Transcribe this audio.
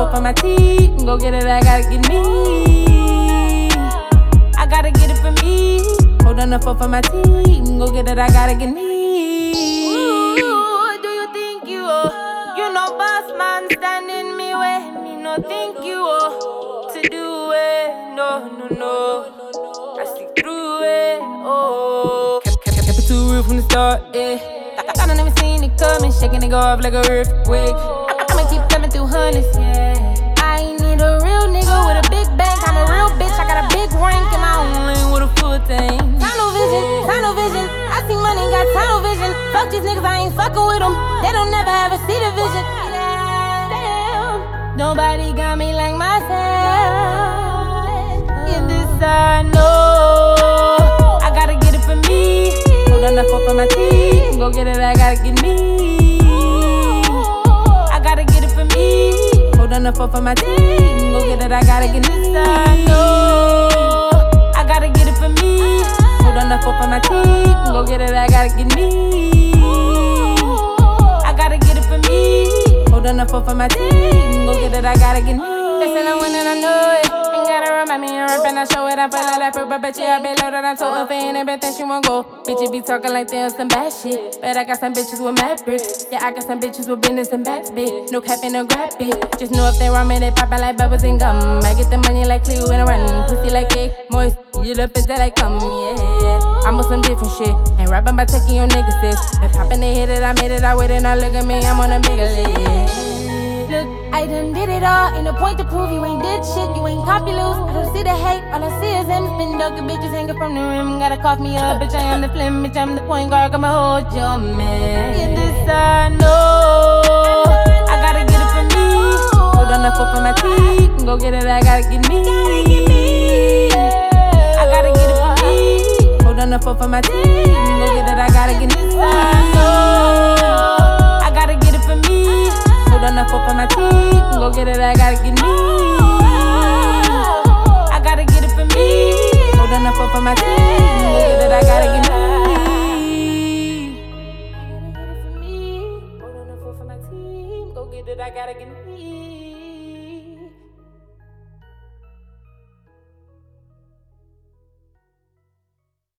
four for my teeth. Go get it, I gotta get me. I gotta get it for me. Hold on the four for my teeth. Go get it, I gotta get me. Ooh, do you think you you know boss man standing me way? Me no think you to do it. No, no, no. I stick through it. Oh, kept it too real from the start. Yeah, I never seen it coming, shaking it go off like a earthquake. I'ma keep coming through hundreds. Yeah, I ain't need a real nigga with a big bank. I'm a real bitch. I got a big rank in my own lane with a full tank. Tunnel vision. I see money, got tunnel vision. Fuck these niggas, I ain't fucking with them. They don't never ever see the vision. Damn, nobody got me like myself. Yeah, this I know. I gotta get it for me. Hold on the four for my teeth. Go get it, I gotta get me. I gotta get it for me. Hold on the four for my teeth. Go get it, I gotta get this I know. I gotta get it for me. Hold on the four for my teeth. Go get it, I gotta get me. I gotta get it for me. Hold on the four for my teeth. Go get it, I gotta get me. They say I'm winning, I know it. Ain't gotta remind me, I'm rapping, I show it. I feel like proof, but bitch, yeah, I been loaded. I'm told her fan, everything she won't go. Bitches be talking like they on some bad shit. But I got some bitches with mad bricks. Yeah, I got some bitches with business and bats, bitch. No cap and no grab it. Just know if they run me, they poppin' like bubbles and gum. I get the money like Cleo and I run. Pussy like cake, moist. You the bitch that I come, yeah. I'm on some different shit. Ain't rapping by taking your niggas sis. They poppin', they hit it, I made it, I waited, now look at me, I'm on a bigger list. Look, I done did it all. Ain't no point to prove you ain't did shit. You ain't copy loose. I don't see the hate. All I see is him spin dog. Bitches hanging from the rim. Gotta cough me up. Bitch, I am the flim. Bitch, I'm the point guard. I'ma hold your man. Yeah, this I know. I gotta get it for me. Hold on the four for my teeth. Go get it, I gotta get me. I gotta get it for me. Hold on the four for my teeth. Go get it, I gotta get me. I know. I gotta get it for me. Hold on the four for my teeth. Go get it, I gotta get me. I gotta get it for me. Hold on the four for my teeth. Go get it, I gotta get me. I gotta get it for me. Hold on the four for my teeth. Go get it, I gotta get me.